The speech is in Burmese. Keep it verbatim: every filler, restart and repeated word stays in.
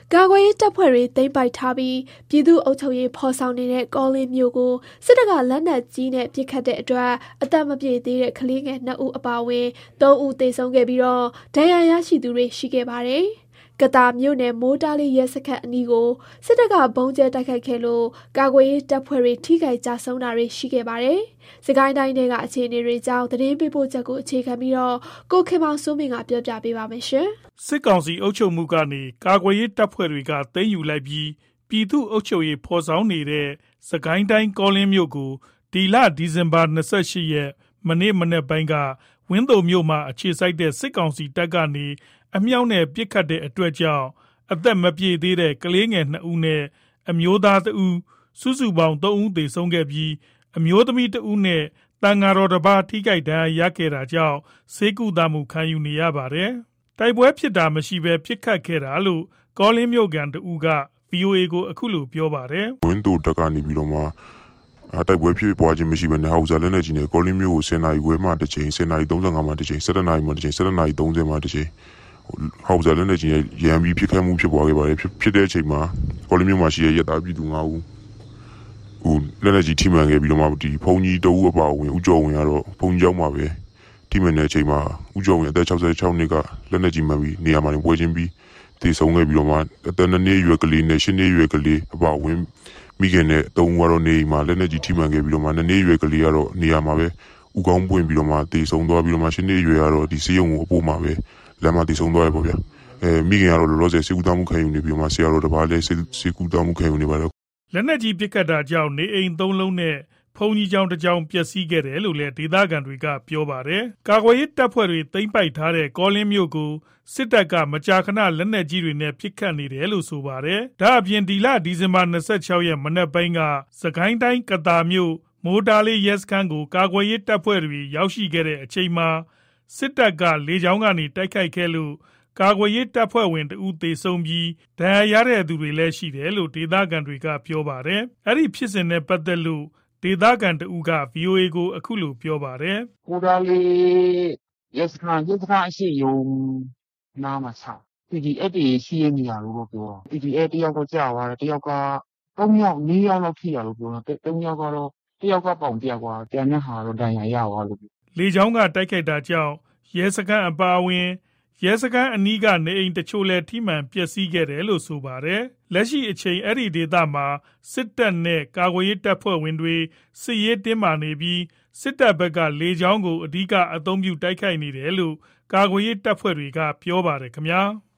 ကာကွယ်ရေးတပ်ဖွဲ့တွေသိမ်းပိုက်ထားပြီးပြည်သူ့အုပ်ချုပ်ရေးဖော်ဆောင်နေတဲ့ကောလင်းမြို့ကိုစစ်တပ်ကလက်နက်ကြီးနဲ့ပစ်ခတ်တဲ့အတွက်အသက်မပြည့်သေးတဲ့ကလေးငယ်နှစ်ဦးအပါအဝင်သုံးဦးသေဆုံးခဲ့ပြီးတော့ဒဏ်ရာရရှိသူတွေရှိခဲ့ပါတယ်။ကသာမြို့နယ်မိုးတားလေးရဲစခန်းအနီးကိုစစ်တပ်ကဘုံကျဲတိုက်ခိုက်ခဲ့လို့ကာကွယ်ရေးတပ်ဖွဲ့တွေထိခိုက်ကြဆုံးတာတွေရှိခဲ့ပါတယ်။စကိုင်းတိုင်းတွေကအခြေအနေတွေကြောင့်သတင်းပေးပို့ချက်ကိုအခြေခံပြီးတော့ကိုခင်မောင်စိုးမင်းကပြောပြပေးပါမယ်ရှင်။စစ်ကောင်စီအုပ်ချုပ်မှုကနေကာကွယ်ရေးတပ်ဖွဲ့တွေကသိမ်းယူလိုက်ပြီးပြည်သူ့အုပ်ချုပ်ရေးဖော်ဆောင်နေတဲ့စကိုင်းတိုင်းကောလင်းမြို့ကိုဒီလဒီဇင်ဘာ၂၈ရက်မနေ့မနေ့ပိုင်းကဝင်းတုံမြို့မှာအခြေစိုက်တဲ့စစ်ကောင်စီတပ်ကနေအမြောက်နဲ့ပစ်ခတ်တဲ့အတွက်ကြောင့်အသက်မပြည့်သေးတဲ့ကလေးငယ်နှစ်ဦးနဲ့အမျိုးသားတစ်ဦးစုစုပေါင်းသုံးဦးသေဆုံးခဲ့ပြီးအမျိုးသမီးတစ်ဦးနဲ့တန်ဃာတော်တစ်ပါးထိခိုက်ဒဏ်ရာရခဲ့တာကြောင့်ဆေးကုသမှုခံယူနေရပါတယ်။တိုက်ပွဲဖြစ်တာမရှိဘဲပစ်ခတ်ခဲ့တာလို့ကောလင်းမြို့ကန်တဦးက ဗီအိုအေ ကိုအခုလိုပြောပါတယ်။ဝင်းတို့တက်ကနေပြီးတော့မှတိုက်ပွဲဖြစ်ပွားခြင်းမရှိဘဲနဲ့ဟောက်ဇာလက်နဲ့ကြီးနဲ့ကောလင်းမြို့ကိုဆယ်နာရီခွဲမှတစ်ချိန်ဆယ်နာရီ၃၅မှတစ်ချိန်၁၇နာရီမှတစ်ချိန်၁၇နာရီ၃၀မှတစ်ချိန်ဟောက်ဇာလက်နဲ့ကြီးရဲ့ရန်ပြီးဖြစ်ခဲ့မှုဖြစ်ပွားခဲ့ပါတယ်ဖြစ်တဲ့အချိန်မှာကောလင်းမြို့မှာရှိတဲ့ရဲသားပြည်သူ၅ဦးဟိုလက်နဲ့ကြီးထိမှန်ခဲ့ပြီးတော့မှဒီဖုန်ကြီးတအုပ်အပါဝင်ဦးကျော်ဝင်ကတော့ဖုန်ကြီးကျောင်းမှာပဲထိမှန်တဲ့အချိန်မှာဦးကျော်ဝင်အသက်၆၆နှစ်ကလက်နဲ့ကြီးမှန်ပြီးနေရာမှာပွဲချင်းပြီးတည်ဆုံးခဲ့ပြီးတော့မှအသက်၂နှစ်အရွယ်ကလေးနဲ့၈နှစ်အရွယ်ကလေးအပါဝင်မိခင်နဲ့သုံးဦးကတော့နေမှာလက်နဲ့ကြီးထိမှန်ခဲ့ပြီးတော့မှ၂နှစ်အရွယ်ကလေးကတော့နေရာမှာပဲဥကောင်းပွင့်ပြီးတော့မှတည်ဆုံးသွားပြီးတော့မှ၈နှစ်အရွယ်ကတော့ဒီစေးရုံကိုအပို့မှာပဲလမ်းမှာတည်ဆုံးသွားရပေါ့ဗျာအဲမိခင်ကတော့လောလောဆယ်စေကူတာမှုခံယူနေပြီးတော့မှဆရာတော်တစ်ပါးလည်းစေကူတာမှုခံယူနေပါတယ်လက်နက်ကြီးပစ်ခတ်တာကြောင့်နေအိမ်သုံးလုံးနဲ့ဖုန်ကြီးကျောင်းတစ်ကျောင်းပျက်စီးခဲ့တယ်လို့လည်းဒေသခံတွေကပြောပါတယ်။ကာကွယ်ရေးတပ်ဖွဲ့တွေသိမ်းပိုက်ထားတဲ့ကောလင်းမြို့ကိုစစ်တပ်ကမကြာခဏလက်နက်ကြီးတွေနဲ့ပစ်ခတ်နေတယ်လို့ဆိုပါတယ်။ဒါအပြင်ဒီလဒီဇင်ဘာ၂၆ရက်မနက်ပိုင်းကစကိုင်းတိုင်းကသာမြို့မိုးတားလေးရဲစခန်းကိုကာကွယ်ရေးတပ်ဖွဲ့တွေရောက်ရှိခဲ့တဲ့အချိန်မှာစစ်တပ်ကလေကြောင်းကနေတိုက်ခိုက်ခဲ့လို့ကာကွယ်ရေးတပ်ဖွဲ့ဝင်တဦးသေဆုံးပြီးဒဏ်ရာရတဲ့သူတွေလည်းရှိတယ်လို့ဒေသခံတွေကပြောပါတယ်။အဲ့ဒီဖြစ်စဉ်နဲ့ပတ်သက်လို့ဒေသခံတဦးက ဗီအိုအေ ကိုအခုလိုပြောပါတယ်။ကိုဒါလေးရဲစခန်းရဲစခန်းအရှိယုံနားမှာချပီဒီအက်တွေရှိရနေရလို့ပြောတာပီဒီအက်တယောက်တော့ကြာသွားတယ်တယောက်ကသုံးယောက်၄ယောက်လောက်ထိရလို့ပြောတာသုံးယောက်ကတော့တယောက်ကပေါင်ပြကွာတန်တဲ့ဟာတော့ဒဏ်ရာရသွားလို့လေချောင်းကတိုက်ခိုက်တာကြောင့်ရဲစခန်းအပါအဝင်ရဲစခန်းအနီးကနေအိမ်တချို့လည်းထိမှန်ပျက်စီးခဲ့တယ်လို့ဆိုပါတယ်။လက်ရှိအချိန်အဲ့ဒီဒေသမှာစစ်တပ်နဲ့ကာကွယ်ရေးတပ်ဖွဲ့ဝင်တွေစစ်ရေးတင်းမာနေပြီးစစ်တပ်ဘက်ကလေကြောင်းကိုအဓိကအသုံးပြုတိုက်ခိုက်နေတယ်လို့ကာကွယ်ရေးတပ်ဖွဲ့တွေကပြောပါတယ်ခင်ဗျာ။